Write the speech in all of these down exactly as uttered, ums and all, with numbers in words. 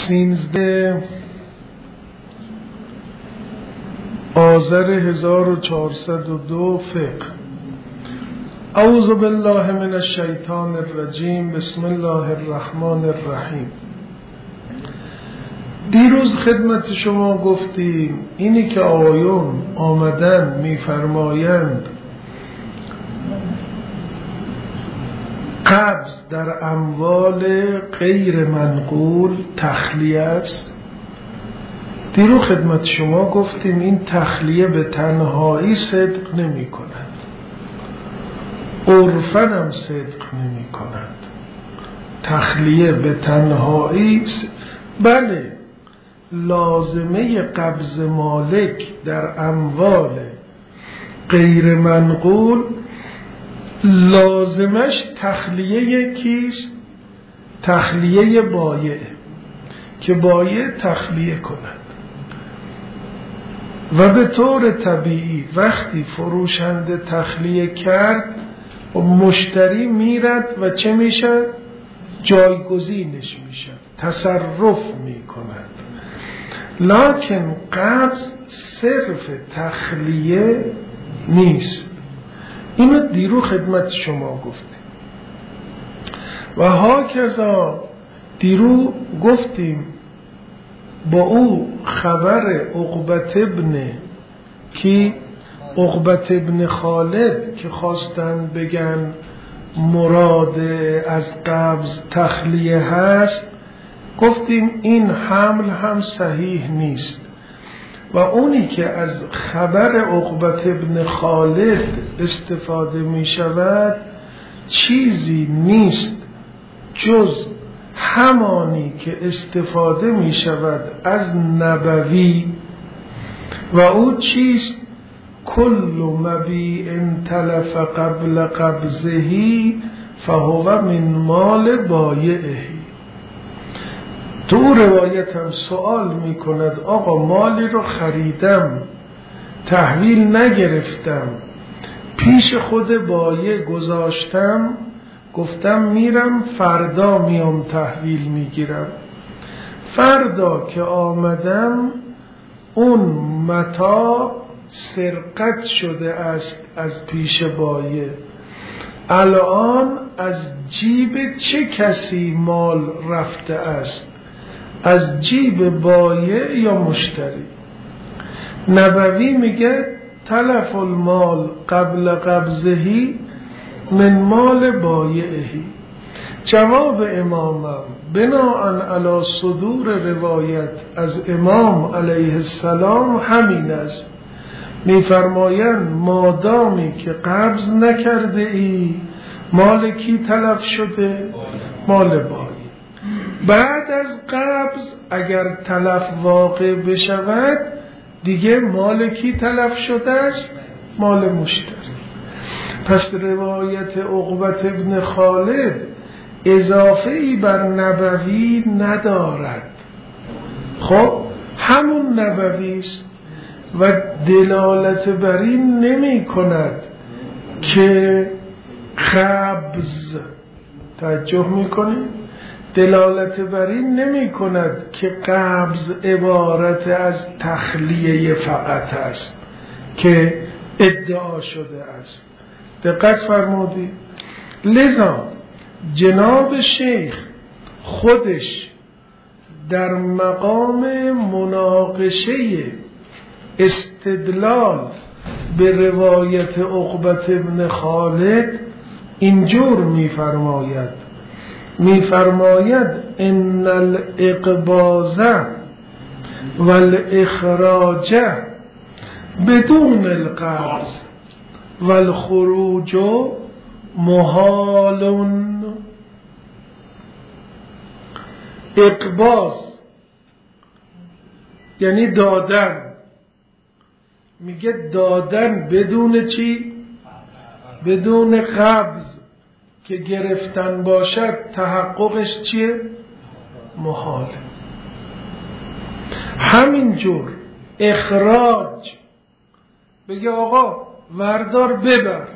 سینزده آذر هزار و چهارصد و دو فقه. اعوذ بالله من الشیطان الرجیم. بسم الله الرحمن الرحیم. دیروز خدمت شما گفتیم اینی که آقایون آمدن میفرمایند قبض در اموال غیر منقول تخلیه است. دیرو خدمت شما گفتیم این تخلیه به تنهایی صدق نمی کند، عرفاً هم صدق نمی کند. تخلیه به تنهایی بله، لازمه قبض مالک در اموال غیر منقول لازمش تخلیه کیست؟ تخلیه بایع، که بایع تخلیه کند. و به طور طبیعی وقتی فروشنده تخلیه کرد و مشتری میرد و چه میشه؟ جایگزینش میشه، تصرف میکند. لکن قبض صرف تخلیه نیست. اینو دیرو خدمت شما گفتیم. و هاکذا دیرو گفتیم با او خبر عقبت ابن کی عقبت ابن خالد که خواستن بگن مراد از قبض تخلیه هست، گفتیم این حمل هم صحیح نیست. و اونی که از خبر عقبت ابن خالد استفاده می شود چیزی نیست جز همانی که استفاده می شود از نبوی. و او چیست؟ کل مبیع تلف قبل قبضهی فهو من مال بایعه. تو روایت هم سوال می کند آقا مالی رو خریدم تحویل نگرفتم پیش خود بایع گذاشتم، گفتم میرم فردا میام تحویل میگیرم. فردا که آمدم اون متاع سرقت شده است از پیش بایع. الان از جیب چه کسی مال رفته است؟ از جیب بایع یا مشتری؟ نبوی میگه تلف المال قبل قبضهی من مال بایعهی. جواب امامم بناءً علی صدور روایت از امام علیه السلام همین است. میفرمایند مادامی که قبض نکرده ای مال کی تلف شده؟ مال بایع. بعد از قبض اگر تلف واقع بشود دیگه مال کی تلف شده است؟ مال مشتری. پس روایت عقبت ابن خالد اضافه ای بر نبوی ندارد. خب همون نبوی است و دلالت بر این نمی کند که قبض، توجه می کنید؟ دلالت بر این نمی کند که قبض عبارت از تخلیه فقط است که ادعا شده است. دقت فرمودید؟ لذا جناب شیخ خودش در مقام مناقشه استدلال به روایت عقبت ابن خالد اینجور میفرماید میفرماید ان الاقباض والاخراج بدون القبض والخروج محال. اقباض یعنی دادن، میگه دادن بدون چی؟ بدون قبض که گرفتن باشد تحققش چیه؟ محال. همینجور اخراج بگه آقا وردار ببر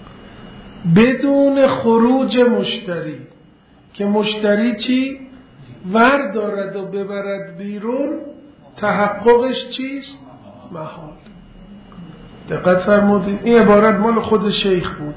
بدون خروج مشتری، که مشتری چی؟ ور دارد و ببرد بیرون، تحققش چیست؟ محال. دقت فرمودید این عبارت مال خود شیخ بود.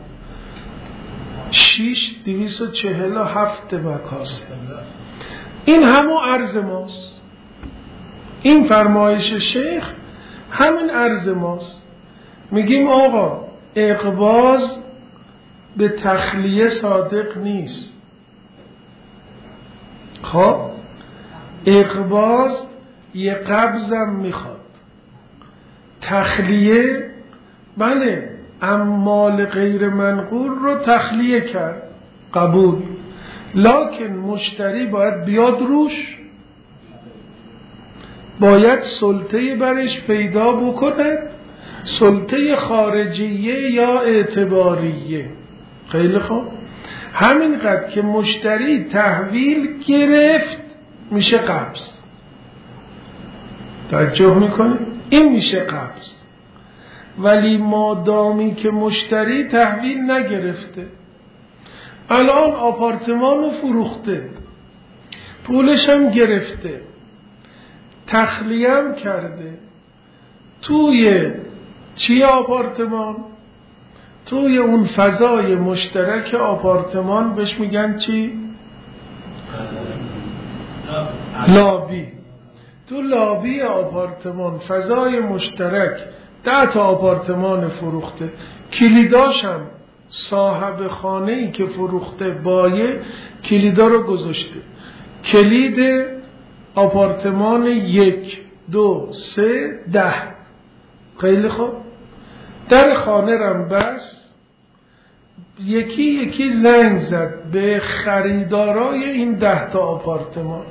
شیش دویست و چهل و هفت مکاست. این همون عرض ماست. این فرمایش شیخ همین عرض ماست. میگیم آقا اقباض به تخلیه صادق نیست. خب اقباض یه قبضم میخواد. تخلیه بله اموال غیر منقول رو تخلیه کرد، قبول، لکن مشتری باید بیاد روش، باید سلطه برش پیدا بکند، سلطه خارجیه یا اعتباریه. خیلی خوب، همینقدر که مشتری تحویل گرفت میشه قبض. توجه میکنی؟ این میشه قبض. ولی مادامی که مشتری تحویل نگرفته، الان آپارتمان رو فروخته، پولش هم گرفته، تخلیه هم کرده، توی چی آپارتمان؟ توی اون فضای مشترک آپارتمان بهش میگن چی؟ لابی. تو لابی آپارتمان فضای مشترک ده تا آپارتمان فروخته، کلیداشم صاحب خانه‌ای که فروخته بایه کلیدا رو گذاشته، کلید آپارتمان یک دو سه ده. خیلی خوب، در خانه رم بس، یکی یکی زنگ زد به خریدارای این ده تا آپارتمان،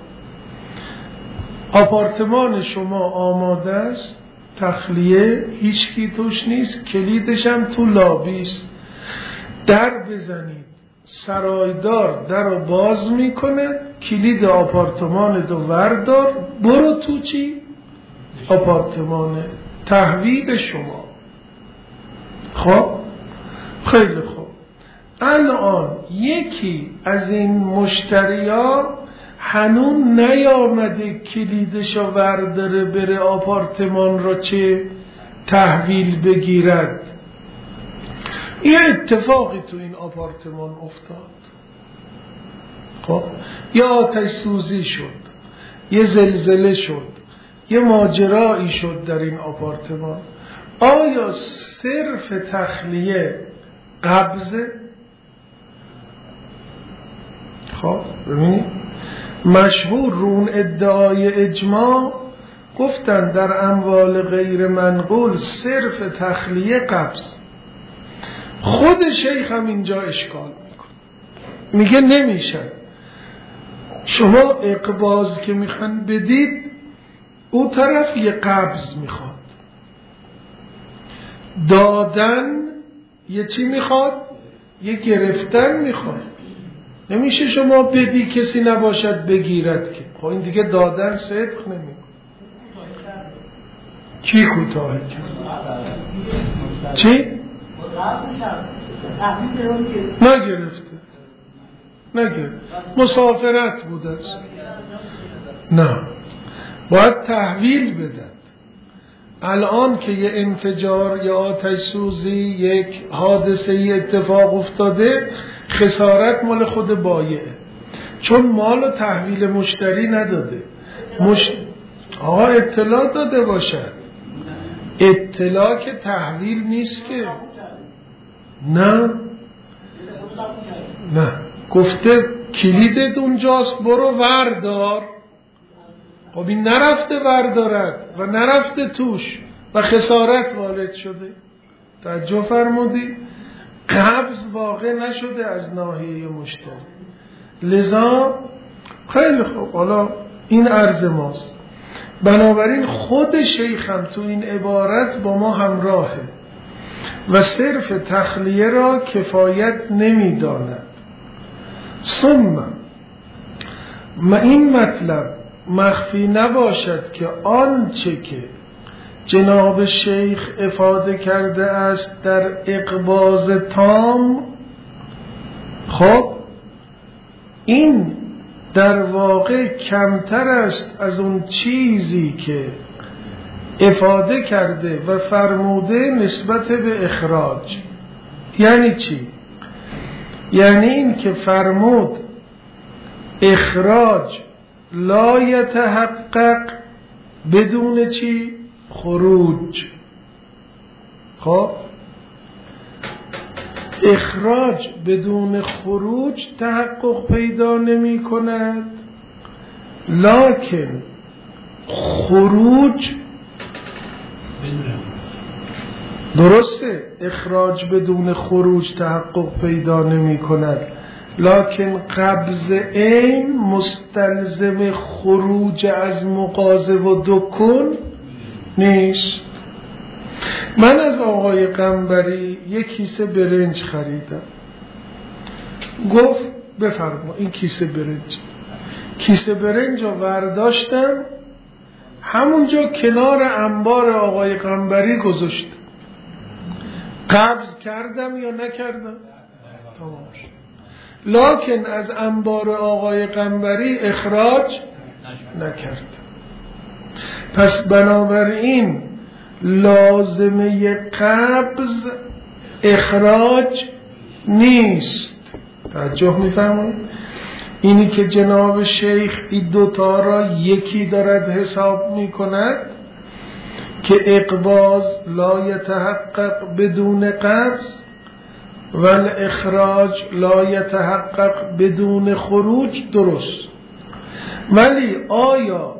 آپارتمان شما آماده است، تخلیه، هیچ کی توش نیست، کلیدش هم تو لابیست، در بزنید. سرایدار در رو باز میکنه، کلید آپارتمان دو وردار، برو تو چی؟ آپارتمان، تحویل شما. خب خیلی خوب، الان یکی از این مشتریا هنون نیامده کلیدشو ورداره بره آپارتمان را چه تحویل بگیرد. یه اتفاقی تو این آپارتمان افتاد، خب یه آتش سوزی شد، یه زلزله شد، یه ماجرایی شد در این آپارتمان. آیا صرف تخلیه قبضه؟ خب ببینید، مشهور رون ادعای اجماع گفتن در اموال غیر منقول صرف تخلیه قبض. خود شیخ هم اینجا اشکال میکنه، میگه نمیشه. شما اقباض که میخوان بدید، او طرف یه قبض میخواد، دادن یه چی میخواد؟ یه گرفتن میخواد. نمیشه شما بدی کسی نباشد بگیرد که، خب این دیگه دادن صدق نمیکنه. کی کوتاه کرد؟ چی؟ نگرفته نگرفته مسافرت بوده است. نه، باید تحویل بدن. الان که یه انفجار یا آتش سوزی، یک حادثه ای اتفاق افتاده، خسارت مال خود بایعه، چون مال تحویل مشتری نداده. مش... آقا اطلاع داده باشد، اطلاع که تحویل نیست که. نه نه، گفته کلیدت اونجاست، برو وردار. خب این نرفته وردارد و نرفته توش و خسارت وارد شده. توجه فرمودی؟ قبض واقع نشده از ناحیه مشتری. لذا خیلی خوب، حالا این عرض ماست. بنابراین خود شیخ هم تو این عبارت با ما همراهه و صرف تخلیه را کفایت نمی داند. ثم این مطلب مخفی نباشد که آنچه که جناب شیخ افاده کرده است در اقباض تام، خب این در واقع کمتر است از اون چیزی که افاده کرده و فرموده نسبت به اخراج. یعنی چی؟ یعنی این که فرمود اخراج لا یتحقق بدون چی؟ خروج. خب اخراج بدون خروج تحقق پیدا نمی کند، لکن خروج درسته، اخراج بدون خروج تحقق پیدا نمی کند، لکن قبض عین مستلزم خروج از مغازه و دکون نیست. من از آقای قنبری یک کیسه برنج خریدم، گفت بفرما این کیسه برنج. کیسه برنج رو برداشتم همونجا کنار انبار آقای قنبری گذاشتم. قبض کردم یا نکردم؟ تمام شد. لکن از انبار آقای قنبری اخراج نکردم. پس بنابراین لازمه قبض اخراج نیست. توجه میفرمایید؟ اینی که جناب شیخ این دوتا را یکی دارد حساب میکند که اقباض لا یتحقق بدون قبض و اخراج لا یتحقق بدون خروج، درست. ولی آیا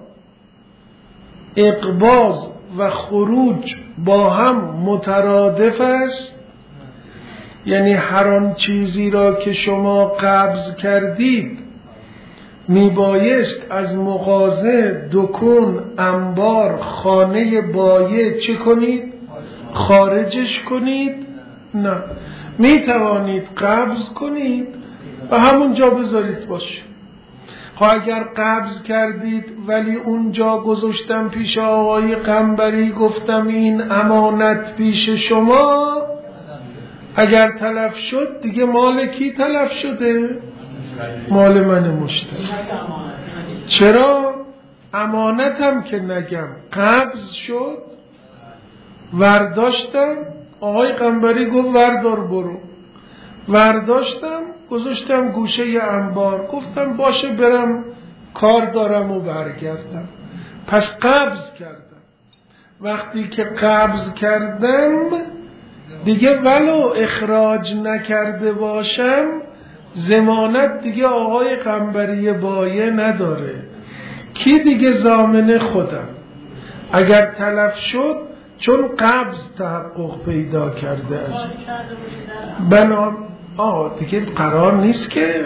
اقباض و خروج با هم مترادف است؟ یعنی هر آن چیزی را که شما قبض کردید میبایست از مغازه، دکون، انبار، خانه بایع چه کنید؟ خارجش کنید؟ نه، میتوانید قبض کنید و همونجا بذارید باشه. خب اگر قبض کردید ولی اونجا گذاشتم پیش آقای قنبری، گفتم این امانت پیش شما، اگر تلف شد دیگه مال کی تلف شده؟ مال من مشتری. چرا؟ امانتم که نگم، قبض شد، ورداشتم، آقای قنبری گفت وردار برو، ورداشتم گذاشتم گوشه ی انبار، گفتم باشه برم کار دارم و برگردم. پس قبض کردم. وقتی که قبض کردم دیگه ولو اخراج نکرده باشم ضمانت دیگه آقای قنبری بایع نداره. کی دیگه ضامن؟ خودم. اگر تلف شد چون قبض تحقق پیدا کرده است، بنا آه دیگه قرار نیست که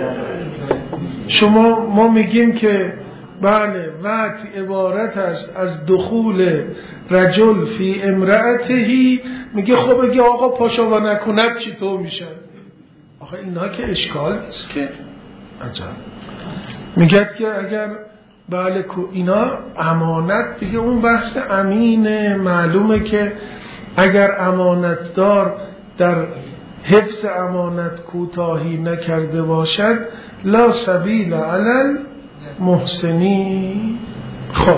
شما ما میگیم که بله وقت عبارت است از دخول رجل فی امرأتهی، میگه خب اگه آقا پاشا و نکند چطور میشه؟ آخه اینها که اشکال نیست که عجب. میگه که اگر بله اینا امانت دیگه اون بحث امینه، معلومه که اگر امانت دار در حفظ امانت کوتاهی نکرده باشد لا سبیل علی المحسنین. خب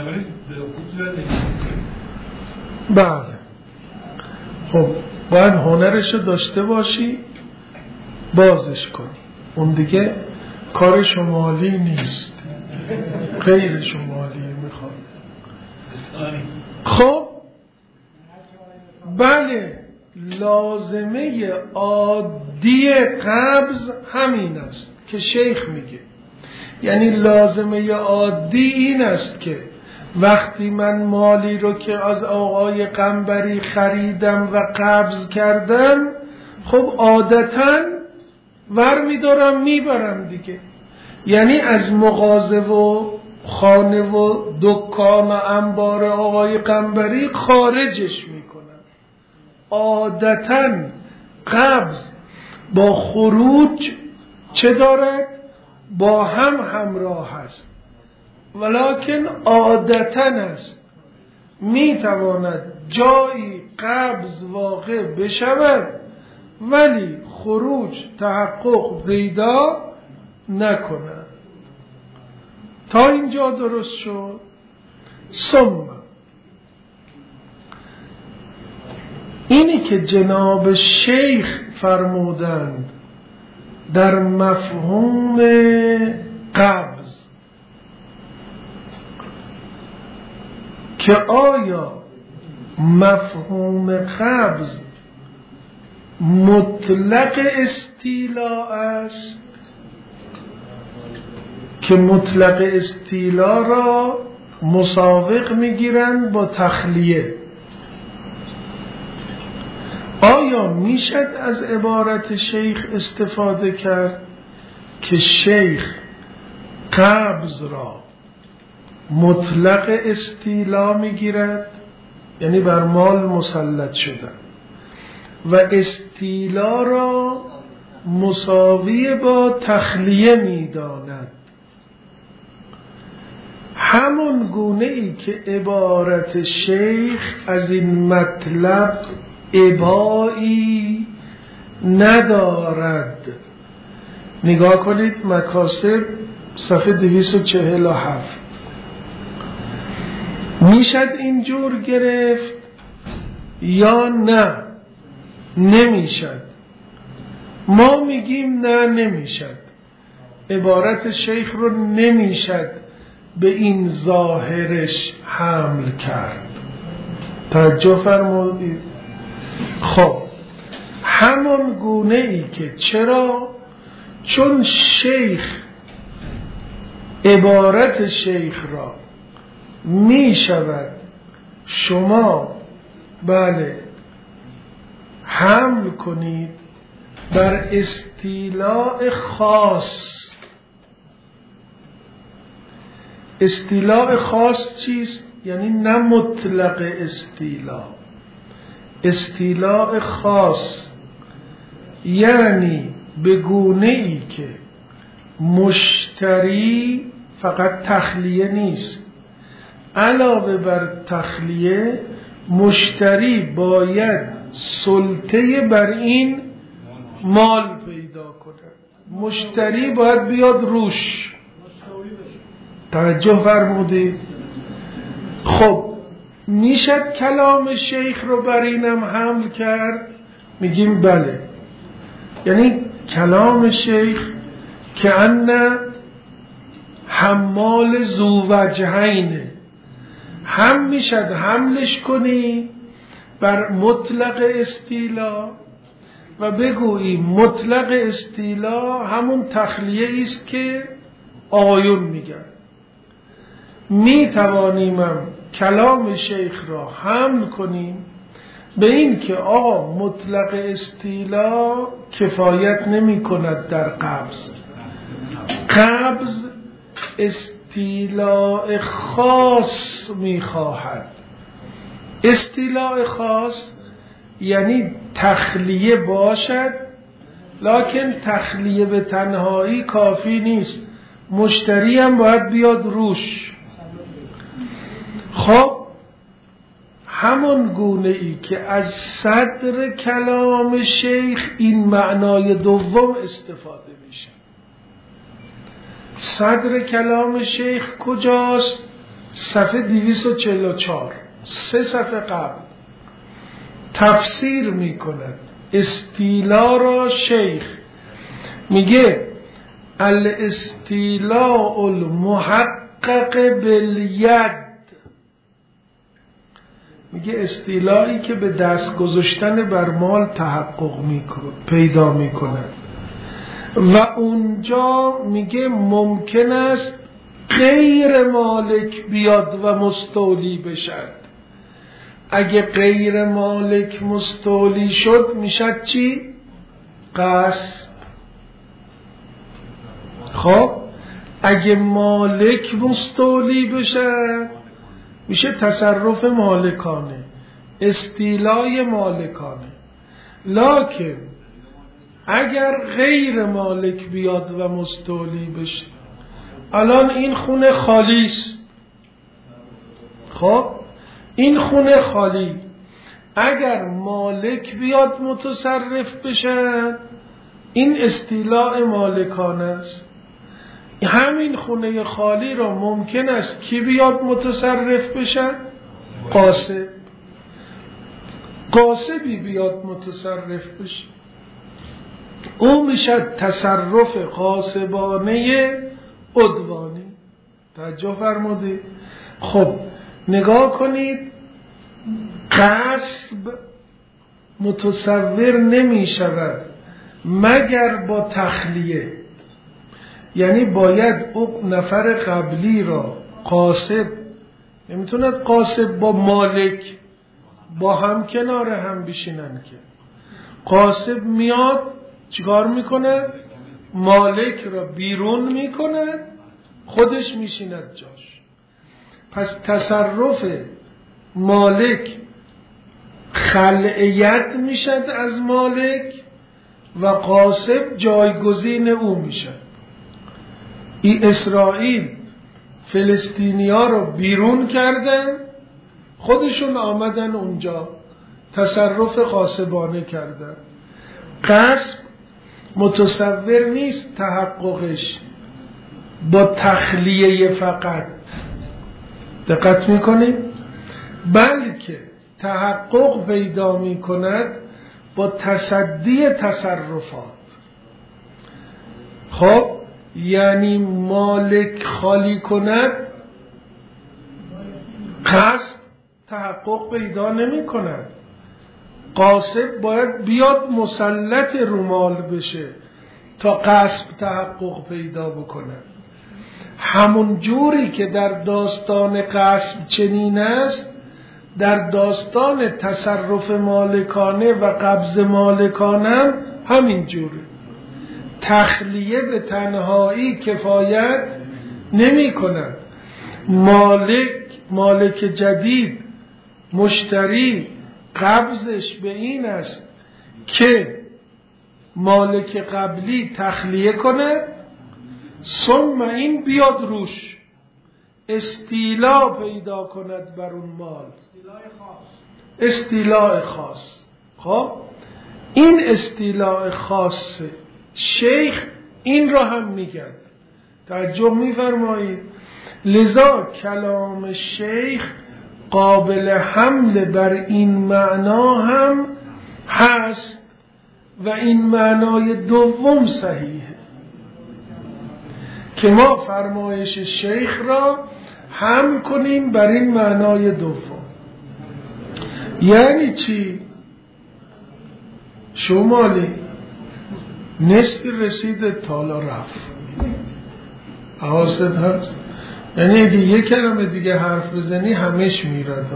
بله، خب باید هنرشو داشته باشی بازش کنی، اون دیگه کار شمالی نیست، غیر شمالی میخواد. خب بله، لازمه عادی قبض همین است که شیخ میگه. یعنی لازمه عادی این است که وقتی من مالی رو که از آقای قنبری خریدم و قبض کردم، خب عادتاً ور میدارم میبرم دیگه. یعنی از مغازه و خانه و دکان و انبار آقای قنبری خارجش میکنم. عادتاً قبض با خروج چه دارد؟ با هم همراه است، ولکن عادتاً است. میتواند جایی قبض واقع بشود ولی خروج تحقق پیدا نکند. تا اینجا درست شد. ثم اینی که جناب شیخ فرمودند در مفهوم قبض که آیا مفهوم قبض مطلق استیلا است که مطلق استیلا را مساوق میگیرند با تخلیه. آیا میشد از عبارت شیخ استفاده کرد که شیخ قبض را مطلق استیلا میگیرد، یعنی بر مال مسلط شدن، و استیلا را مساوی با تخلیه میداند، همون گونه ای که عبارت شیخ از این مطلب ابایی ندارد. نگاه کنید مکاسب صفحه دویست و چهل و هفت. میشد اینجور گرفت یا نه؟ نمیشد. ما میگیم نه نمیشد، عبارت شیخ رو نمیشد به این ظاهرش حمل کرد. توجه فرمودید؟ خب همون گونه ای که چرا؟ چون شیخ عبارت شیخ را می شود شما بله حمل کنید بر استیلاء خاص. استیلاء خاص چیست؟ یعنی نه مطلق استیلاء. استیلاء خاص یعنی به گونه ای که مشتری فقط تخلیه نیست، علاوه بر تخلیه مشتری باید سلطه بر این مال پیدا کنه، مشتری باید بیاد روش. توجه فرمودید؟ خب میشد کلام شیخ رو بر اینم حمل کرد؟ میگیم بله. یعنی کلام شیخ که ان حمال ذو وجهینه، هم میشد حملش کنی بر مطلق استیلا و بگویی مطلق استیلا همون تخلیه است که آیون میگن. می توانیم کلام شیخ را حمل کنیم به این که آقا مطلق استیلا کفایت نمی کند در قبض، قبض استیلاء خاص می خواهد. استیلاء خاص یعنی تخلیه باشد، لکن تخلیه به تنهایی کافی نیست، مشتری هم باید بیاد روش. خب همون گونه ای که از صدر کلام شیخ این معنای دوم استفاده میشه. صدر کلام شیخ کجاست؟ صفحه دویست و چهل و چهار، سه صفحه قبل تفسیر میکند استیلا را. شیخ میگه الاستیلاء المحقق بالید، میگه استیلایی که به دست گذاشتن بر مال تحقق میکنه، پیدا میکنه. و اونجا میگه ممکن است غیر مالک بیاد و مستولی بشد. اگه غیر مالک مستولی شد میشد چی؟ غصب. خب اگه مالک مستولی بشه میشه تصرف مالکانه، استیلای مالکانه. لکن اگر غیر مالک بیاد و مستولی بشه، الان این خونه خالی است. خب این خونه خالی، اگر مالک بیاد متصرف بشه این استیلاء مالکانه است. همین خونه خالی را ممکن است کی بیاد متصرف بشن؟ قاصب. قاصبی بیاد متصرف بشه، او میشه تصرف قاصبانه عدوانی. توجه فرمودید؟ خب نگاه کنید، غصب متصور نمی شود مگر با تخلیه. یعنی باید اون نفر قبلی را قاصب، نمیتوند قاصب با مالک با هم کنار هم بشینن که. قاصب میاد چیکار میکنه؟ مالک را بیرون میکنه، خودش میشیند جاش. پس تصرف مالک خلعیت میشد از مالک و قاصب جایگزین او میشد. ای اسرائیل فلسطینی ها رو بیرون کردن، خودشون آمدن اونجا تصرف قاصبانه کردن. غصب متصور نیست تحققش با تخلیه فقط، دقت میکنید؟ بلکه تحقق پیدا میکند با تصدی تصرفات. خب یعنی مالک خالی کند، قصد تحقق پیدا نمی کند. قاصب باید بیاد مسلط رو مال بشه تا قصد تحقق پیدا بکنه. همون جوری که در داستان قصد چنین است، در داستان تصرف مالکانه و قبض مالکانه همین جوری. تخلیه به تنهایی کفایت نمی کند. مالک مالک جدید مشتری قبضش به این است که مالک قبلی تخلیه کنه، ثم این بیاد روش استیلا پیدا کند بر اون مال، استیلاء خاص. خب این استیلاء خاص شیخ این را هم میگن. توجه میفرمایید؟ لذا کلام شیخ قابل حمل بر این معنا هم هست و این معنای دوم صحیحه که ما فرمایش شیخ را هم کنیم بر این معنای دوم. یعنی چی؟ شمالی نصفی رسید تالا رفت، حواست هست؟ یعنی اگه یک کلمه دیگه حرف بزنی همش میرد.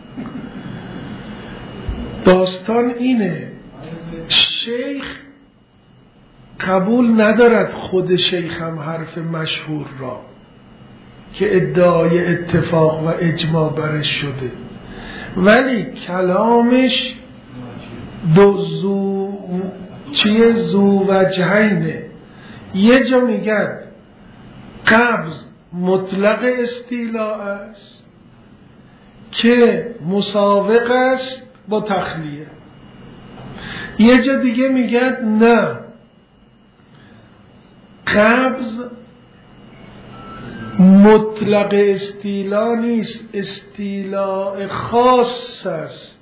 داستان اینه، شیخ قبول ندارد خود شیخ هم حرف مشهور را که ادعای اتفاق و اجماع برش شده، ولی کلامش دو زو چیه زو وجهینه. یه جا میگه قبض مطلق استیلاء است که مساوق است با تخلیه. یه جا دیگه میگه نه، قبض مطلق استیلاء نیست، استیلاء خاص است.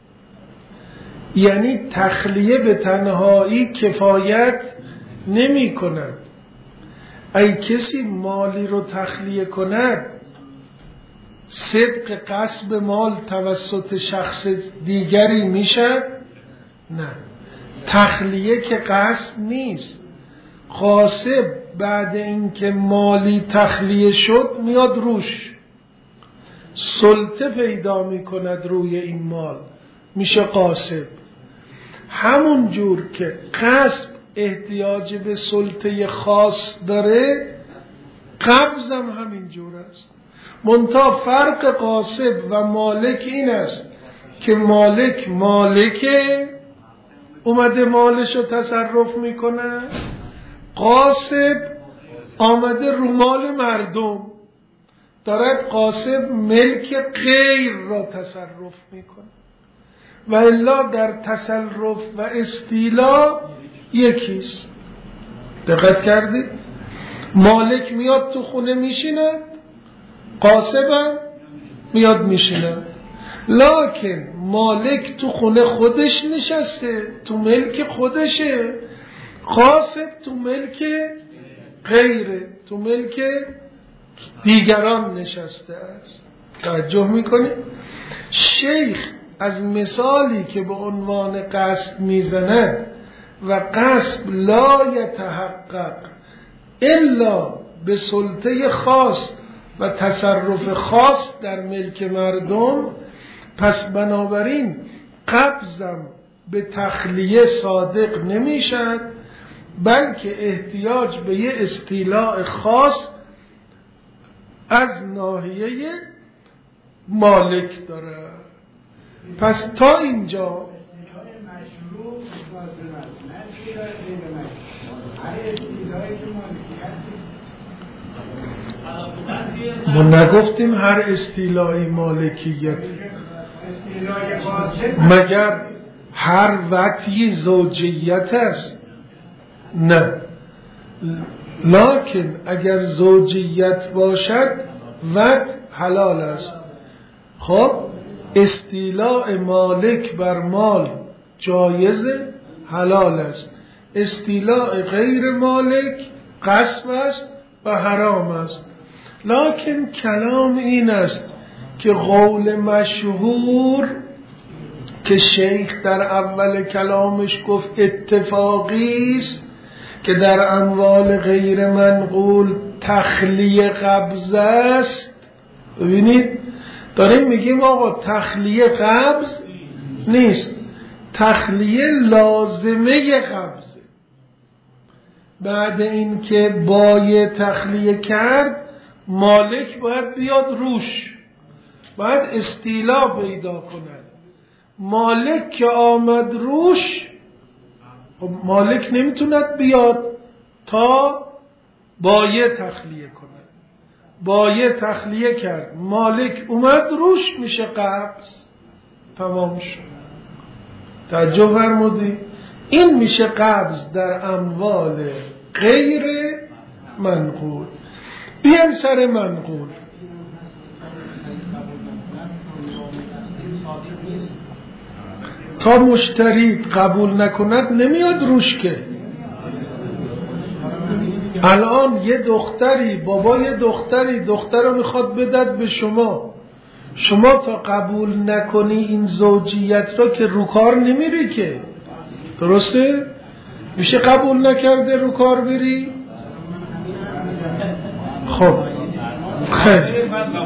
یعنی تخلیه به تنهایی کفایت نمی کند. ای کسی مالی رو تخلیه کند، صدق قصب مال توسط شخص دیگری میشه؟ نه، تخلیه که قصب نیست. قاصب بعد اینکه مالی تخلیه شد میاد روش، سلطه پیدا میکند روی این مال، میشه قاصب. همون جور که قصب احتیاج به سلطه خاص داره، قبض هم همین جور است. منتها فرق قاصب و مالک این است که مالک مالکه اومده مالشو تصرف میکنه، قاصب آمده رو مال مردم دارد قاصب ملک غیر را تصرف میکنه. و الا در تصرف و استیلا یکیست. دقت کردید؟ مالک میاد تو خونه میشیند، قاسبم میاد میشیند. لکن مالک تو خونه خودش نشسته، تو ملک خودشه، قاسب تو ملک غیره، تو ملک دیگران نشسته است. توجه میکنی؟ شیخ از مثالی که به عنوان قصد میزند و قصد لا یتحقق الا به سلطه خاص و تصرف خاص در ملک مردم، پس بنابراین قبضم به تخلیه صادق نمیشد، بلکه احتیاج به یه استیلاء خاص از ناحیه مالک داره. پس تا اینجا ما نگفتیم هر استیلای مالکیت، مگر هر وقتی زوجیت است؟ نه، لکن اگر زوجیت باشد وقت حلال است. خب استیلاء مالک بر مال جایز حلال است، استیلاء غیر مالک غصب است و حرام است. لکن کلام این است که قول مشهور که شیخ در اول کلامش گفت اتفاقی است که در اموال غیر منقول تخلیه قبض است. ببینید داریم میگیم آقا تخلیه قبض نیست، تخلیه لازمه قبضه. بعد این که بای تخلیه کرد مالک باید بیاد روش، باید استیلا پیدا کند. مالک که آمد روش، مالک نمیتوند بیاد تا بایه تخلیه کند. بایه تخلیه کرد، مالک اومد روش، میشه قبض، تمام شد. توجه فرمودی؟ این میشه قبض در اموال غیر منقول. بیان سر منقول. تا مشتری قبول نکند نمیاد روش که. الان یه دختری، بابا یه دختری دختر رو میخواد بدد به شما، شما تا قبول نکنی این زوجیت را که رو کار نمیری که، درسته؟ میشه قبول نکرده رو کار بری؟ خب خیلی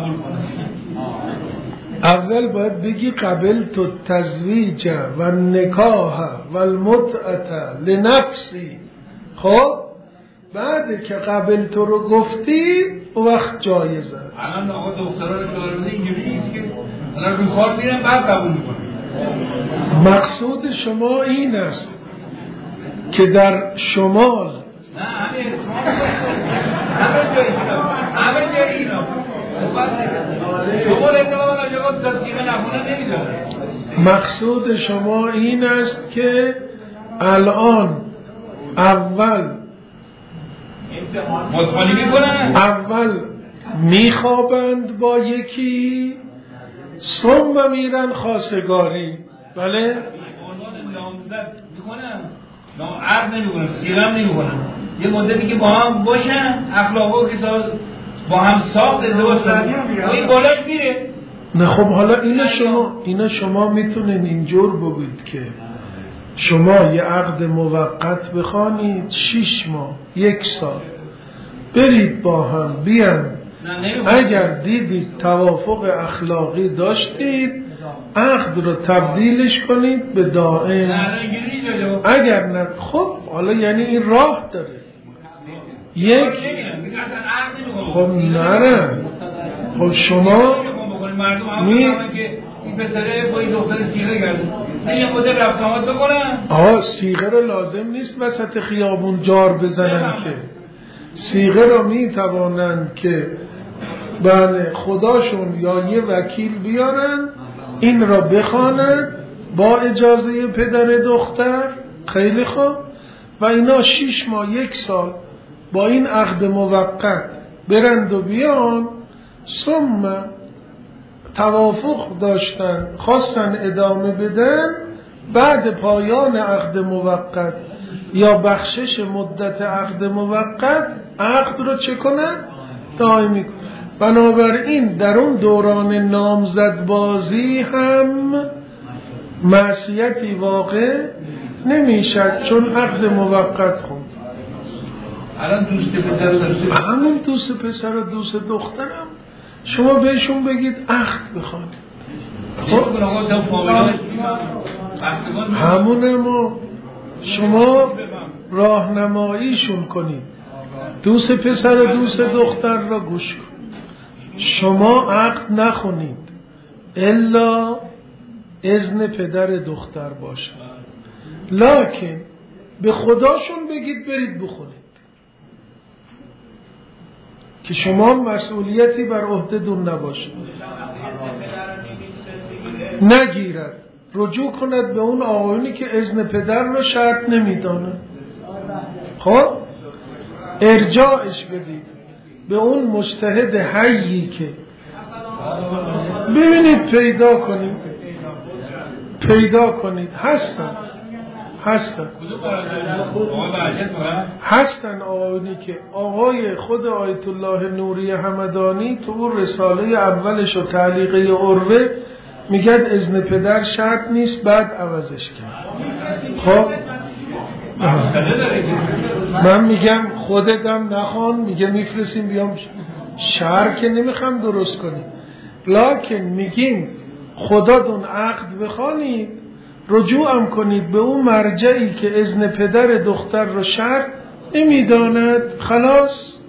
اول باید بگی قبل تو تزویج و نکاح و المتعه لنفسی. خب بعد که قبل تو رو گفتی او وقت جایزه. الان آقا دختران شوهرانه اینجوری نیست که الان رو کار میرن بعد قبول میکنن. مقصود شما این است که در شمال نه همه همه جایی همه جایی اینا شمال اتفاقا جواب تصدیق نخونه نمیداره. مقصود شما این است که الان اول مصمالی میکنن، اول میخوابند با یکی، ثم میرن خواستگاری. بله عنوان نامزد میکنن، نام عرض نمیکنن، سیغم نمیکنن، یه مدتی که با هم باشن، اخلاق و کساد با هم ساخت ازدواج کنن، این بالاش میره. نه خب حالا اینا شما اینا شما میتونین اینجور بگید که شما یه عقد موقت بخوانید شش ماه یک سال برید با هم بیان، اگر دیدید توافق اخلاقی داشتید عقد رو تبدیلش کنید به دائم، اگر نه خب حالا یعنی این راه داره. یک خب نه خب شما می این پسره با این دختر سیغه کرده یه مدل رفت آمد بکنن. آه سیغه رو لازم نیست وسط خیابون جار بزنن که، سیغه رو می توانند که بله خداشون یا یه وکیل بیارن این را بخوانند با اجازه پدر دختر. خیلی خوب. و اینا شش ماه یک سال با این عقد موقت برند و بیان، ثم توافق داشتن خواستن ادامه بدن، بعد پایان عقد موقت یا بخشش مدت عقد موقت عقد رو چه کنن؟ دائمی کنن. بنابراین در اون دوران نامزد بازی هم معصیتی واقع نمیشد، چون عقد موقت خوند. الان دوست پسر و دوست همون دوست پسر و دوست دخترم شما بهشون بگید عقد بخوانید. خب همونه ما شما راهنماییشون کنید. دوست پسر و دوست دختر را گوش کن. شما عقد نخونید الا اذن پدر دختر باشه، لکن به خداشون بگید برید بخونید که شما مسئولیتی بر عهده دون نباشه. نگیرد، رجوع کند به اون آقایونی که اذن پدر رو شرط نمیدانه. خب ارجاعش بدید به اون مجتهد حیی که ببینید پیدا کنید پیدا کنید هستن هستن هستن آقایونی که آقای خود آیت الله نوری همدانی تو رساله اولش و تعلیقه عروه میگد اذن پدر شرط نیست، بعد عوضش کرد. خب من میگم خودتم نخوان، میگه میفرستیم بیام شهر که نمیخوام درست کنیم، لکن میگیم خدا دون عقد بخوانید، رجوعم کنید به اون مرجعی که اذن پدر دختر رو شرط نمیداند. خلاص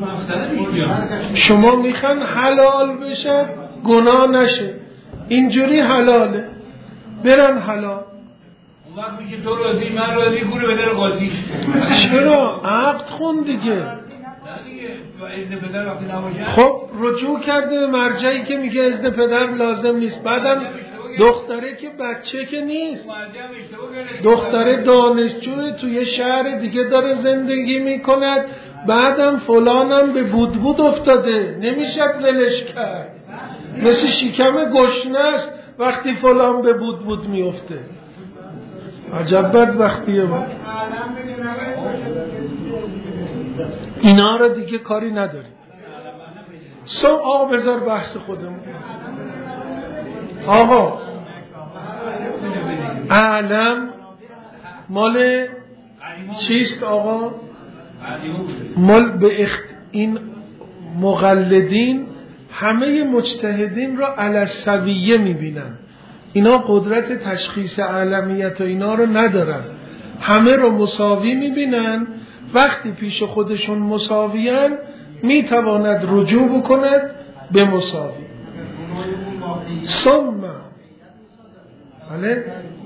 شما میخوان حلال بشه گناه نشه، اینجوری حلاله برن حلال. وقت میشه تو راضی من راضی گوره بده رو قاضی. چرا؟ عقد خون دیگه. خب رجوع کرده به مرجعی که میگه اذن پدر لازم نیست، بعدم دختره که بچه که نیست، دختره دانشجوی توی شهر دیگه داره زندگی میکند، بعدم فلانم به بود بود افتاده، نمیشه ولش کرد، مثل شکم گشنه است وقتی فلان به بود بود میفته. عجب بدبختیه با اینا رو دیگه کاری نداریم. سو آقا بذار بحث خودمون. آقا اعلم مال چیست آقا؟ مال به اخت... این مقلدین همه مجتهدین را علی السویه میبینن، اینا قدرت تشخیص علمیت و اینا رو ندارن، همه رو مساوی میبینن. وقتی پیش خودشون مساویان میتواند رجوع بکند به مساوی. ثم بله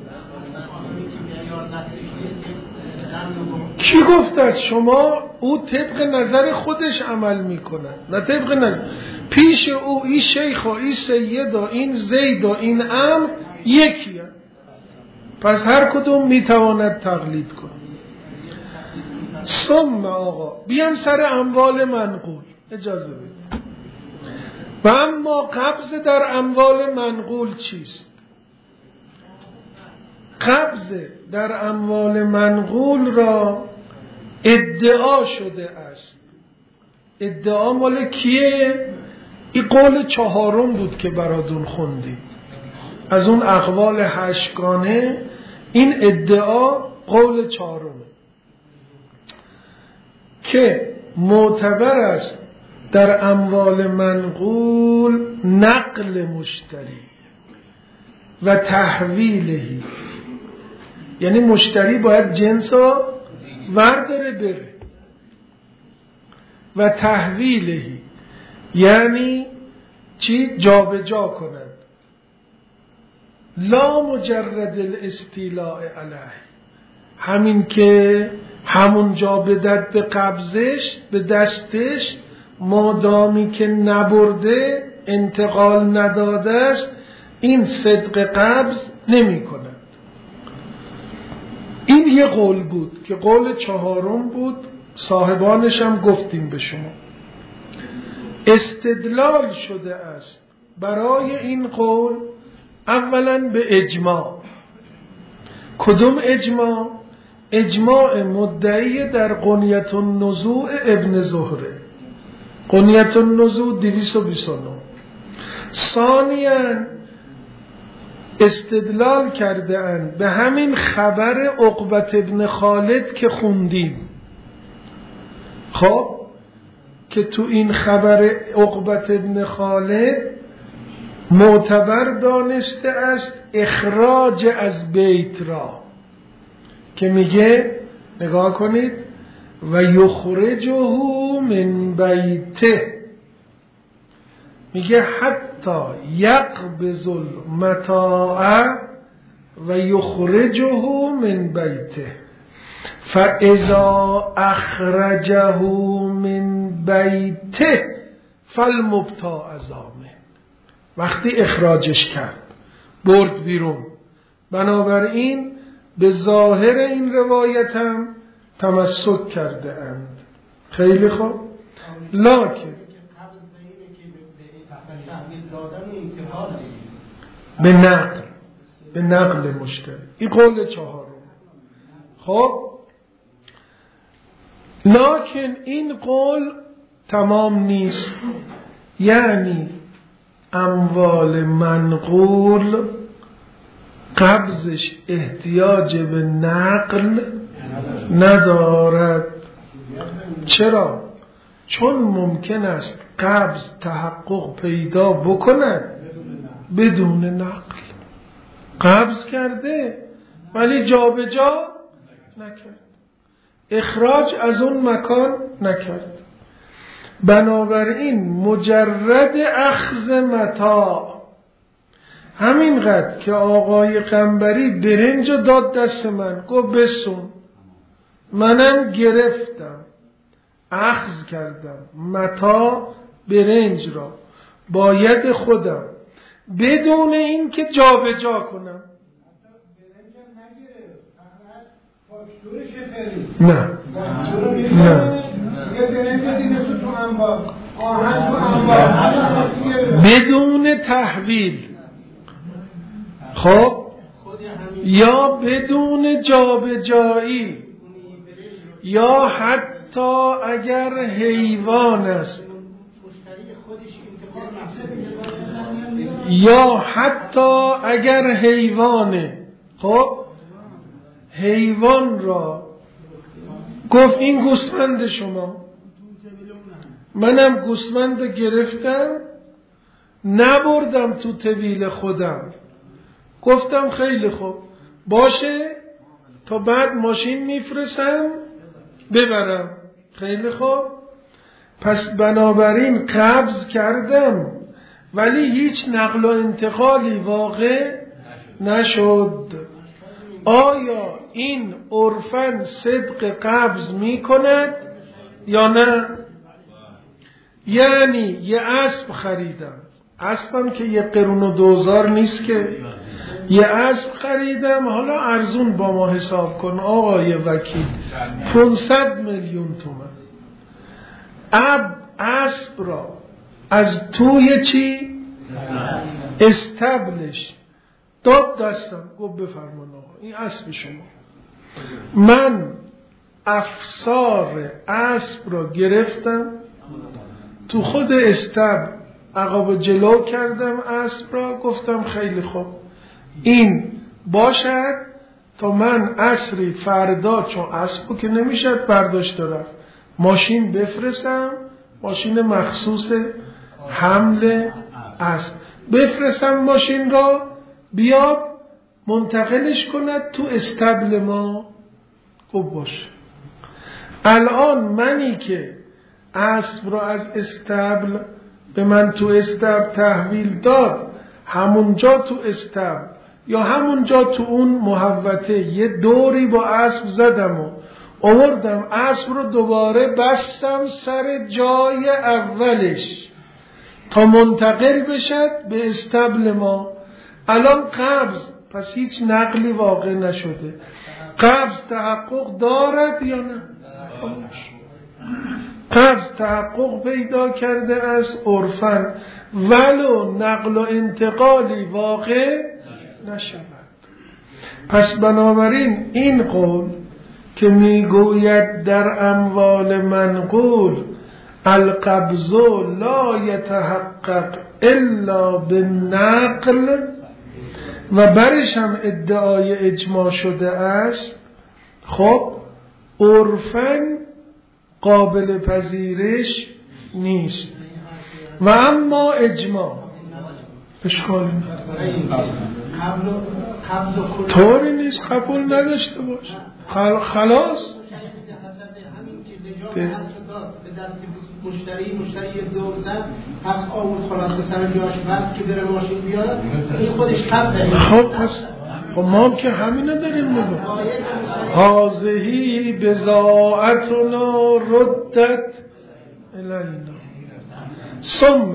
کی گفت از شما او طبق نظر خودش عمل میکنه، نه طبق نظر پیش او این شیخ و این سید و این زید و این امر یکیه، پس هر کدوم میتواند تقلید کنه. ثم آقا بیام سر اموال منقول، اجازه بدید. و اما قبض در اموال منقول چیست؟ قبض در اموال منقول را ادعا شده است. ادعا مال کیه؟ این قول چهارم بود که براتون خوندید از اون اقوال هشتگانه. این ادعا قول چهارمه که معتبر است در اموال منقول نقل مشتری و تحویلهی، یعنی مشتری باید جنسا ورداره بره، و تحویلهی یعنی چی؟ جا به جا کند. لا مجرد الاستیلاء علیه، همین که همون جا بدد به قبضش به دستش، مادامی که نبرده انتقال نداده است، این صدق قبض نمی کند. این یه قول بود که قول چهارم بود. صاحبانش هم گفتیم به شما. استدلال شده است برای این قول اولا به اجماع. کدوم اجماع؟ اجماع مدعی در قنیة النزوع ابن زهره، قنیة النزوع دویست و بیست و نه. ثانیاً استدلال کرده اند به همین خبر عقبة ابن خالد که خوندیم. خب که تو این خبر عقبة ابن خالد معتبر دانسته است اخراج از بیت را، که میگه نگاه کنید و یخرجه من بیته، میگه حتی یقبض المتاع و یخرجه من بیته فاذا اخرجه من بیته فالمبتاع ضامن. وقتی اخراجش کرد برد بیرون، بنابراین به ظاهر این روایت هم تمسک کرده اند. خیلی خوب. لکن به نقل به نقل مشتری، این قول چهارم. خب لکن این قول تمام نیست، یعنی اموال منقول قبضش احتیاج به نقل ندارد. چرا؟ چون ممکن است قبض تحقق پیدا بکند بدون نقل. قبض کرده ولی جا به جا نکرد، اخراج از اون مکان نکرد. بنابراین مجرد اخذ متاع، همینقدر که آقای قنبری برنج داد دست من، گفت بسون، منم گرفتم اخذ کردم متاع برنج را باید خودم بدون این که جا به جا کنم. نه نه بدون تحویل، خب یا بدون جابجایی، یا حتی اگر حیوان است، یا حتی اگر حیوانه. خب حیوان را گفت این گوسفند شما، منم گوسفند گرفتم نبردم تو طویل خودم، گفتم خیلی خوب باشه تا بعد ماشین میفرستم ببرم. خیلی خوب، پس بنابراین قبض کردم ولی هیچ نقل و انتقالی واقع نشد. آیا این عرفاً صدق قبض می کند یا نه؟ یعنی یه اسب خریدم، اسبم که یه قرون و دوزار نیست که، یه اسب خریدم، حالا ارزون با ما حساب کن آقای وکیل، پانصد میلیون تومان. اب اسب را از توی چی؟ استبلش داد دستم، گفت بفرمان آقا این اسب شما. من افسار اسب را گرفتم تو خود استبل، عقب جلو کردم اسب را، گفتم خیلی خوب این باشد تا من عصری فردا، چون اسبو که نمیشد برداشت رفت، ماشین بفرستم، ماشین مخصوص حمل اسب بفرستم، ماشین را بیاد منتقلش کند تو استبل ما. خب باشه. الان منی که اسب را از استبل به من تو استبل تحویل داد، همونجا تو استبل یا همونجا تو اون محوطه یه دوری با اسب زدم و آوردم اسب رو دوباره بستم سر جای اولش تا منتقل بشد به استبل ما. الان قبض، پس هیچ نقلی واقع نشده، قبض تحقق دارد یا نه؟ قبض تحقق پیدا کرده است عرفاً ولو نقل و انتقالی واقع نشود. پس بنابراین این قول که میگوید در اموال منقول القبض لا یتحقق الا بالنقل و برش هم ادعای اجماع شده است، خب عرفاً قابل پذیرش نیست. و اما اجماع اشکالی نداره، طوری نیست قبول نداشته باش خلاص به دست مشتری مشتری دو زد پس آورد خلاص به سر جاش بس که بره ماشین بیاره این خودش قبضه. خب پس خب ما که همینه داریم میگم هازهی بضاعتنا ردت الینا. ثم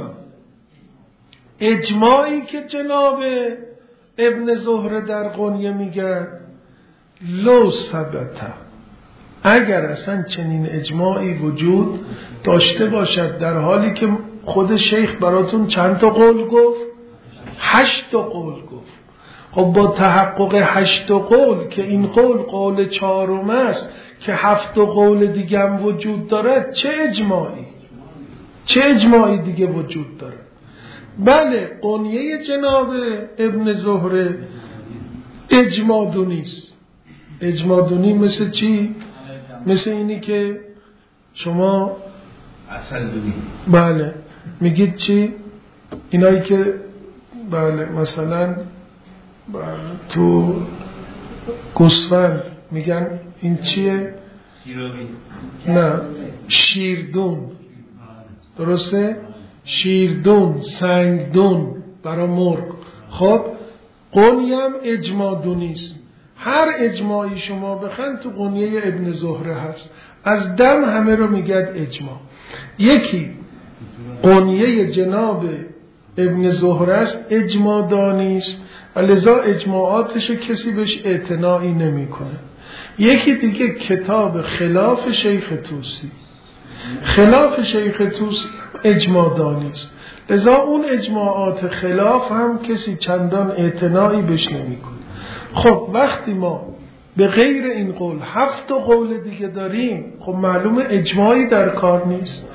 اجماعی که جناب ابن زهره در قنیه میگن لو ثبت، اگر اصلا چنین اجماعی وجود داشته باشد، در حالی که خود شیخ براتون چند تا قول گفت؟ هشت تا قول گفت. خب با تحقق هشت تا قول که این قول قول چهارم است که هفت تا قول دیگه هم وجود دارد، چه اجماعی چه اجماعی دیگه وجود دارد؟ بله قنیه جناب ابن زهره اجماع دونیست. اجماع دونی مثل چی؟ مثل اینی که شما اصل دونی بله میگید چی؟ اینایی که بله مثلا بله تو گوسفند میگن این چیه؟ شیروی. نه شیردون، درسته؟ شیردون، سنگدون برای مرغ. خب قنیه هم اجماع دونیست. هر اجماعی شما بخواید تو قنیه ابن زهره هست، از دم همه رو میگد اجماع. یکی قنیه جناب ابن زهره است، اجماع دانیست و لذا اجماعاتشو کسی بهش اعتنایی نمی کنه. یکی دیگه کتاب خلاف شیخ طوسی، خلاف شیخ طوسی اجماع دانیست، لذا اون اجماعات خلاف هم کسی چندان اعتنایی بهش نمی کنه. خب وقتی ما به غیر این قول هفت قول دیگه داریم، خب معلومه اجماعی در کار نیست.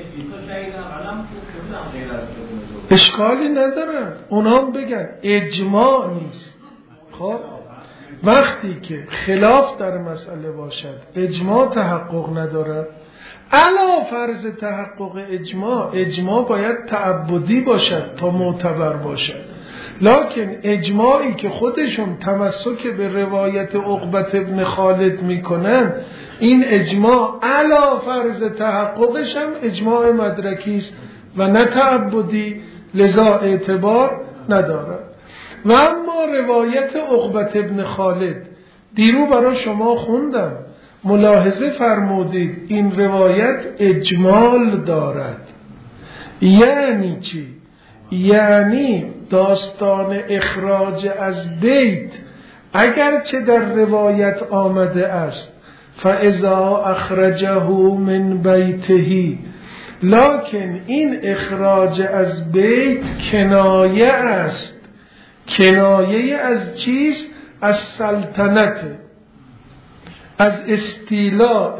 اشکالی ندارن اونا هم بگن اجماع نیست. خب وقتی که خلاف در مسئله باشد اجماع تحقق ندارد، علا فرض تحقق اجماع، اجماع باید تعبدی باشد تا معتبر باشد. لکن اجماعی که خودشون تمسک به روایت عقبة ابن خالد میکنن، این اجماع علا فرض تحققش هم اجماع مدرکی است و نه تعبدی، لذا اعتبار ندارد. و اما روایت عقبة ابن خالد دیرو برای شما خوندم، ملاحظه فرمودید این روایت اجمال دارد. یعنی چی؟ یعنی داستان اخراج از بیت اگرچه در روایت آمده است فاذا اخرجه من بیته، لکن این اخراج از بیت کنایه است. کنایه از چیست؟ از سلطنت، از استیلاء.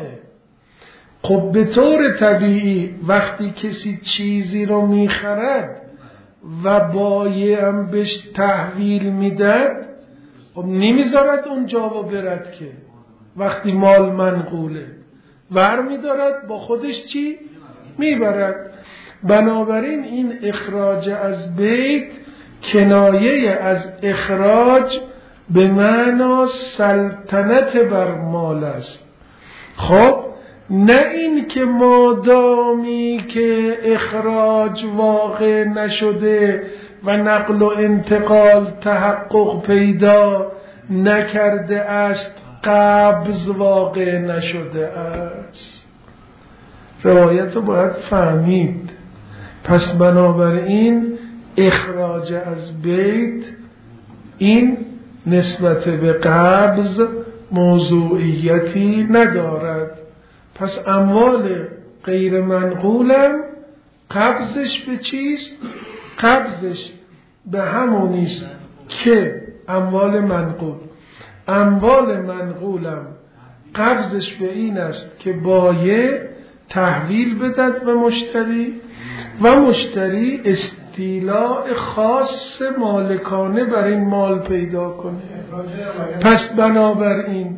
خب به طور طبیعی وقتی کسی چیزی رو میخرد و بایع هم بهش تحویل میدد، خب نمیذارد اون جا و برد که وقتی مال منقوله ور میدارد با خودش چی؟ میبرد. بنابراین این اخراج از بیت کنایه از اخراج به معنا سلطنت بر مال است. خب نه این که مادامی که اخراج واقع نشده و نقل و انتقال تحقق پیدا نکرده است قبض واقع نشده است. روایت رو باید فهمید. پس بنابراین اخراج از بیت این نسبت به قبض موضوعیتی ندارد پس اموال غیر منقولم قبضش به چیست؟ قبضش به همونیست که اموال منقول. اموال منقولم قبضش به این است که بایع تحویل بدد به مشتری و مشتری استیلاء خاص مالکانه بر این مال پیدا کنه. پس بنابراین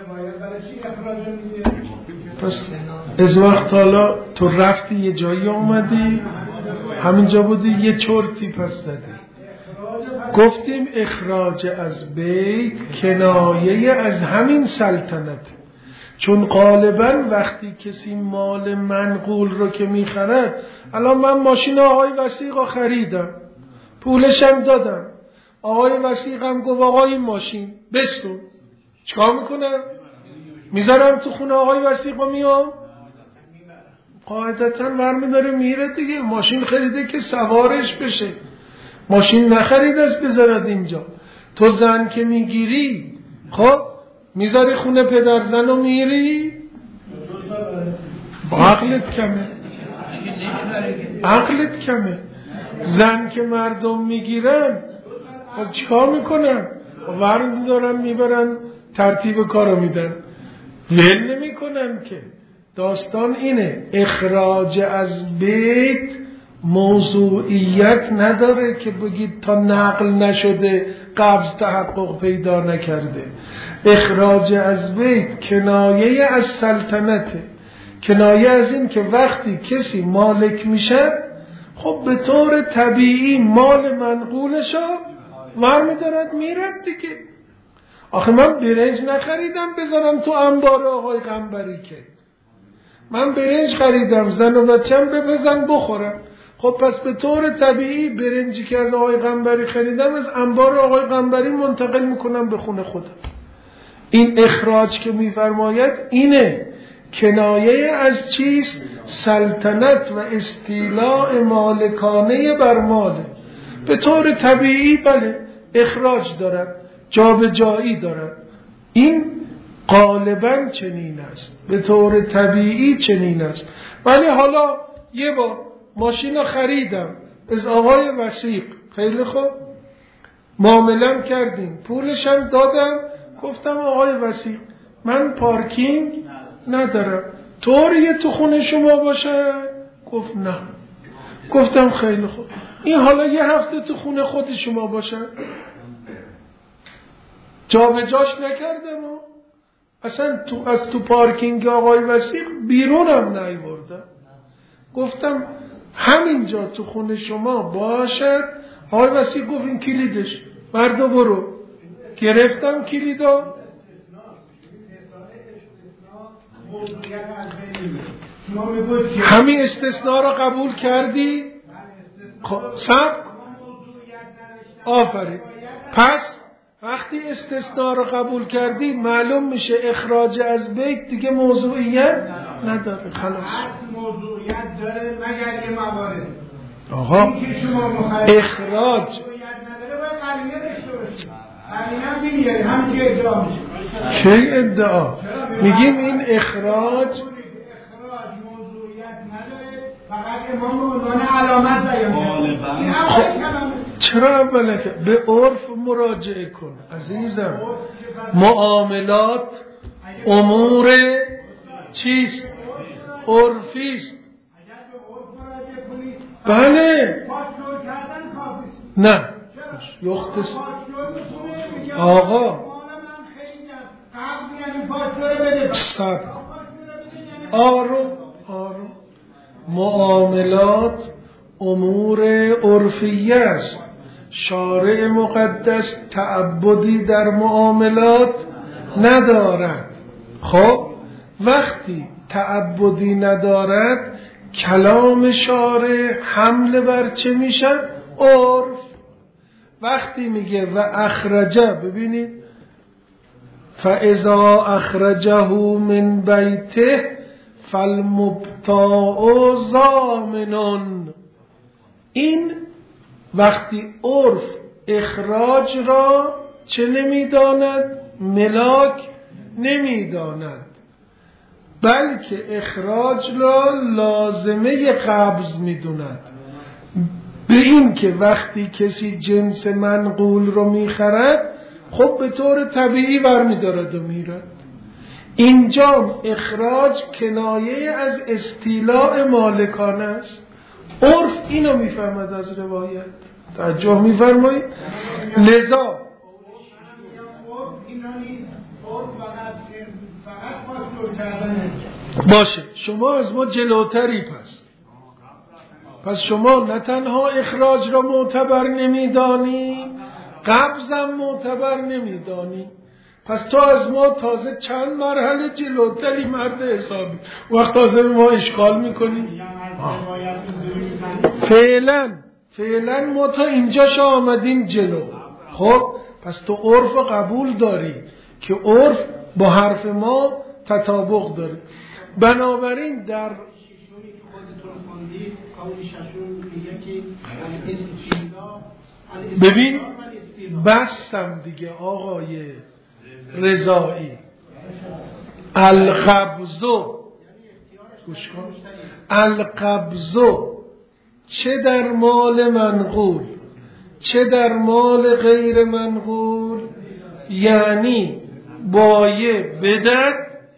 پس از وقت حالا تو رفتی یه جایی آمدی همینجا بودی یه چرتی پس زدی. گفتیم اخراج از بیت کنایه از همین سلطنت، چون غالبا وقتی کسی مال منقول رو که میخرد، الان من ماشین آقای وثیق خریدم پولشم دادم، آقای وثیقم گفت آقای این ماشین بستون، چیکار میکنم؟ میذارم تو خونه آقای وثیق و میام؟ قاعدتا برمیداره میره دیگه. ماشین خریده که سوارش بشه، ماشین نخرید است بذارد اینجا. تو زن که میگیری خب میذاری خونه پدر زن و میری؟ عقلت کمه، عقلت کمه. زن که مردم میگیرن خب چیکار میکنن؟ ور میدارن میبرن ترتیب کارو میدن، ول نمیکنن که. داستان اینه اخراج از بیت موضوعیت نداره که بگید تا نقل نشده قبض تحقق پیدا نکرده. اخراج از بیت کنایه از سلطنته، کنایه از این که وقتی کسی مالک میشه خب به طور طبیعی مال منقولشو ور میدارد میرد دیگه. آخه من برنج نخریدم بذارم تو انبار آقای قنبری که، من برنج خریدم زن و بچم بپزن بخورم. خب پس به طور طبیعی برنجی که از آقای قنبری خریدم از انبار آقای قنبری منتقل میکنم به خونه خودم. این اخراج که میفرماید اینه، کنایه از چیست؟ سلطنت و استیلاء مالکانه بر ماله. به طور طبیعی بله اخراج دارد، جابجایی دارد، این غالبا چنین است، به طور طبیعی چنین است. ولی حالا یه بار ماشین رو خریدم از آقای وثیق، خیلی خوب معامله‌ام کردیم، پولشم دادم، گفتم آقای وثیق من پارکینگ ندارم، طوریه تو خونه شما باشه؟ گفت نه. گفتم خیلی خوب این حالا یه هفته تو خونه خود شما باشه؟ جا به جاش نکردم و اصلا تو از تو پارکینگ آقای وثیق بیرونم نیوردم. گفتم همینجا تو خونه شما باشد. آقای وثیق گفت این کلیدش، بردو برو. گرفتم کلیدا. همین استثناء را قبول کردی؟ سب آفرین. پس وقتی استثناء را قبول کردی معلوم میشه اخراج از بیت دیگه موضوعیت نداره. خلاص موضوعیت داره مگر یه موارد. آقا اخراج نداره باید قرینه داشته باشه. قرینه هم نمیاره، هم که ادعا میشه. چه ادعا؟ میگیم این اخراج اخراج موضوعیت نداره، فقط امام به عنوان علامت بیان کرده. این هم باید کلامه. چرا اوله که به عرف مراجعه کن عزیزم. معاملات امور چیست؟ عرفیست. بله نه یختص آقا سب آروم آروم. معاملات امور عرفیه است. شارع مقدس تعبدی در معاملات ندارد. خب وقتی تعبدی ندارد کلام شارع حمله بر چه میشه؟ عرف. وقتی میگه و اخرجه، ببینید فاذا اخرجه من بیته فالمبتاع ضامن. این وقتی عرف اخراج را چه نمیداند؟ ملاک نمیداند. بلکه اخراج را لازمه قبض میدوند، به این که وقتی کسی جنس منقول رو میخرد خب به طور طبیعی برمیدارد و میرد. اینجا اخراج کنایه از استیلاء مالکانه است. عرف اینو میفهمد از روایت. توجه میفرمایید؟ لذا باشه شما از ما جلوتری. پس پس شما نه تنها اخراج را معتبر نمیدانی، قبضم معتبر نمیدانی. پس تو از ما تازه چند مرحله جلوتری مرد حسابی. وقت تازه ما اشکال میکنی. فعلا فعلا ما تا اینجاش آمدیم جلو. خب پس تو عرف قبول داری که عرف با حرف ما تطابق داره. بنابراین در ببین بسم دیگه آقای رضایی، القبضو گوش کن، القبضو چه در مال منقول چه در مال غیر منقول، یعنی بایع بدهد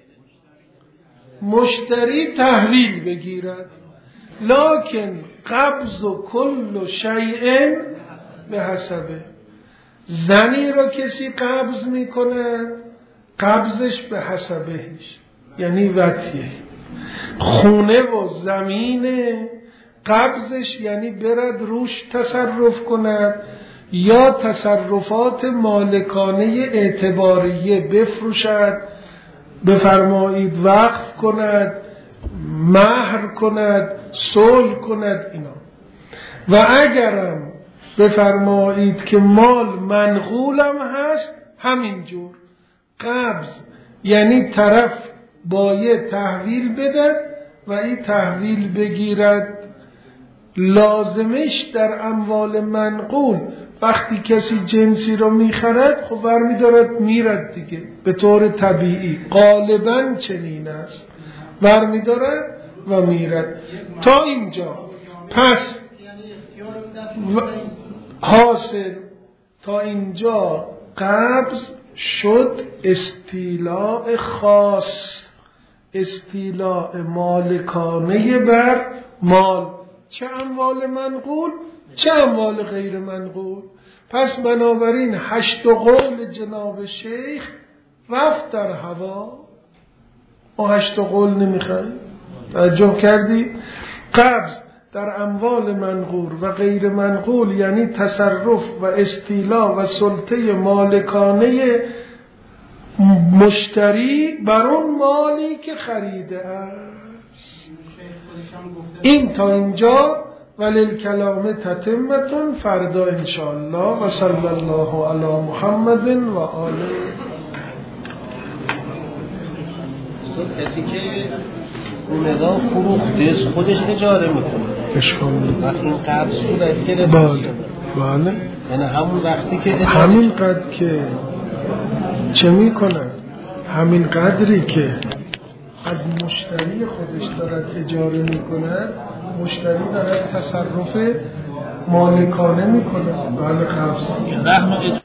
مشتری تحویل بگیرد، لکن قبض و کل شیء به حسبه. زنی رو کسی قبض میکنه، قبضش به حسبهش یعنی وطیه. خونه و زمینه، قبضش یعنی برد روش تصرف کند یا تصرفات مالکانه اعتباریه بفروشد، بفرمایید وقف کند، مهر کند، صلح کند اینا. و اگرم بفرمایید که مال منقولم هست همینجور. قبض یعنی طرف باید تحویل بده و این تحویل بگیرد. لازمش در اموال منقول وقتی کسی جنسی رو میخرد خب برمی دارد میرد دیگه، به طور طبیعی غالبا چنین است، برمی دارد و میرد. تا اینجا پس و حاصل تا اینجا قبض شد استیلاء خاص، استیلاء مالکانه بر مال، چه اموال منقول چه اموال غیر منقول. پس بنابراین هشت قول جناب شیخ رفت در هوا. ما هشت قول نمیخوایم. توجه کردی؟ قبض در اموال منقول و غیر منقول یعنی تصرف و استیلا و سلطه مالکانه مشتری بر اون مالی که خریده است. این تا اینجا وللکلام تتمتون. فردا انشاءالله. و صلی الله علی محمد و آله. کسی که مدام فروخته خودش اجاره میکنه اشکال وقتی این قبض صورت گرفت بله بله یعنی همون وقتی که همین قدر که چه میکنه، همین قدری که از مشتری خودش دارد اجاره میکنه، مشتری دارد تصرف مالکانه میکنه. بله قبض